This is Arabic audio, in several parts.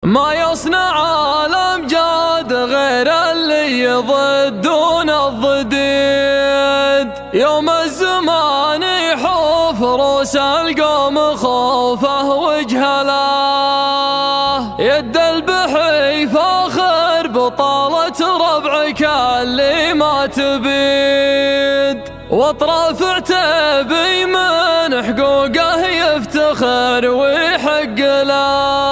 ما يصنع الأمجاد غير اللي يضدون الضديد. يوم الزمان يحوف روس القوم خوفه وجهله، يد البحي فاخر بطالة ربعك اللي ما تبيد، واطراف عتيبي من حقوقه يفتخر ويحق له.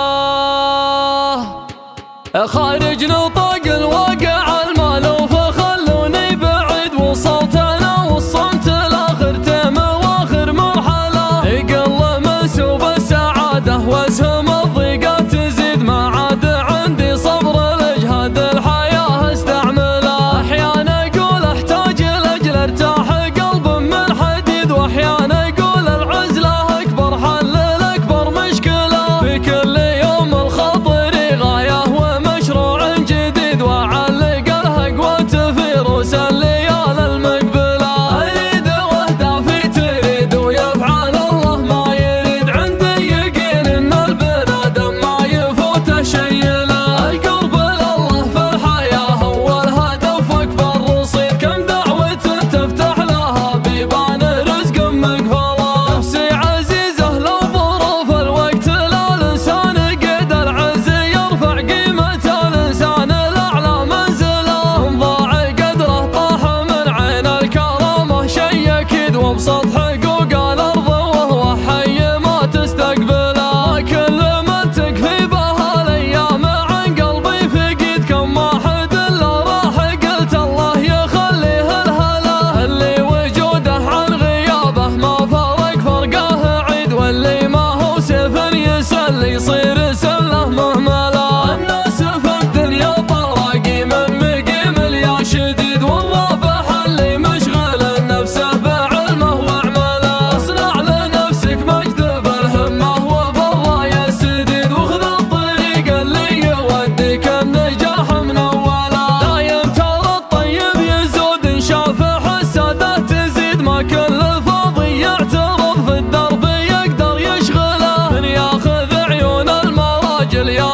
خارج نطاق الواقع المالوف خلوني بعيد، وصوتنا والصمت الاخر تم واخر مرحله، يقل منسوب السعاده واسهم الضيقات تزيد، ما عاد عندي صبر لاجهاد الحياه استعمله. احيانا اقول احتاج لاجل ارتاح قلب من حديد، واحيانا اقول العزله اكبر حل لاكبر مشكله، في كل يوم الخطر غايه ومشروع جديد، واعلق الهقوه في روس الليال المقبله. اريد واهدافي تريد ويفعل الله ما يريد، عندي يقين ان البنادم ما يفوته شي له. القرب لله في الحياه هو الهدف واكبر رصيد، كم دعوه تفتح لها بيبان رزق مقفله. نفسي عزيزه لو ظروف الوقت لا الانسان قد العز يرفع قيمه الانسان الاعلى منزله، ان ضاع قدره طاح من عين الكرامه شي اكيد، وابسط حقوق الارض وهو حي ما تستقبله. كل من تكفي به الايام عن قلبي فقيد، كم واحد الا راح قلت الله يخليه الهلا، اللي وجوده عن غيابه ما فرق فرقه عيد، واللي ما هو سيف يسل يصير سله مهمله. الناس في الدنيا طراقي من مقيم اليا شديد، والرابح اللي مشغل نفسه بعلمه واعمله. اصنع لنفسك مجد بالهمه وبالرايه السديد، وخذ الطريق اللي يوديك النجاح من اوله. دايم ترى الطيب يزود ان شافح الساده تزيد، ما كل فاضي يعترض في الدرب يقدر يشغله، من ياخذ عيون المراجل يا